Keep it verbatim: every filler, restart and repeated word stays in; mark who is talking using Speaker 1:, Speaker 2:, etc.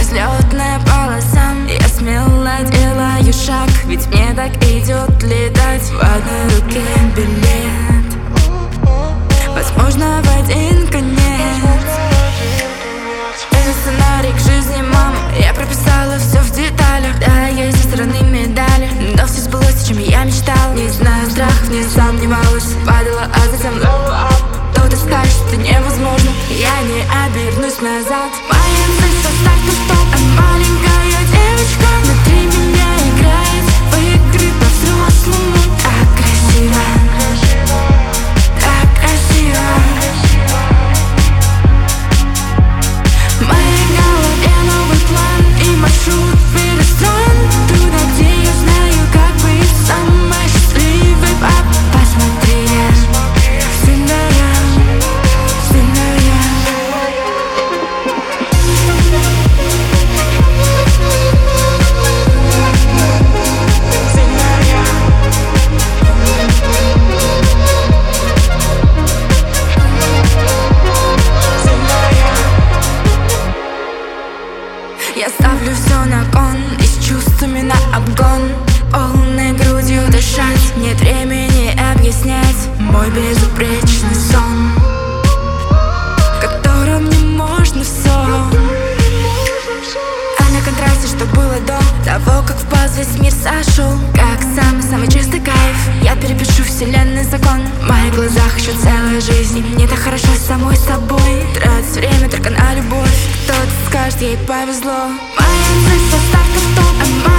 Speaker 1: взлетная полоса. Я смело делаю шаг, ведь мне так идет летать. В одной руке билет, возможно, в один конец. Это сценарий к жизни, мама. Я прописала все в деталях. Да, есть со стороны медали, но все сбылось, о чем я мечтал. Не знаю страхов, не сомневалась. Падала, а затем blow up. Кто-то скажет, что невозможно, я не обернусь назад. Моя цель со старта стоп, а маленькая девочка внутри меня играет в игры по-взрослому. Так красиво, так красиво. В моей голове новый план и маршрут перестроен туда, где я знаю, как быть самой счастливой. Папа, посмотри, я сильная, сильная. Я ставлю все на кон и с чувствами на обгон. Полной грудью дышать, нет времени объяснять мой безупречный сон, в котором не можно все. А на контрасте, что было до того, как в паз весь мир сошел, как самый-самый чистый кайф, я перепишу вселенный закон. В моих глазах еще целая жизнь, мне так хорошо с самой собой. Тратить время только на любовь, кто-то скажет, ей повезло. Моя цель со старта стоп, а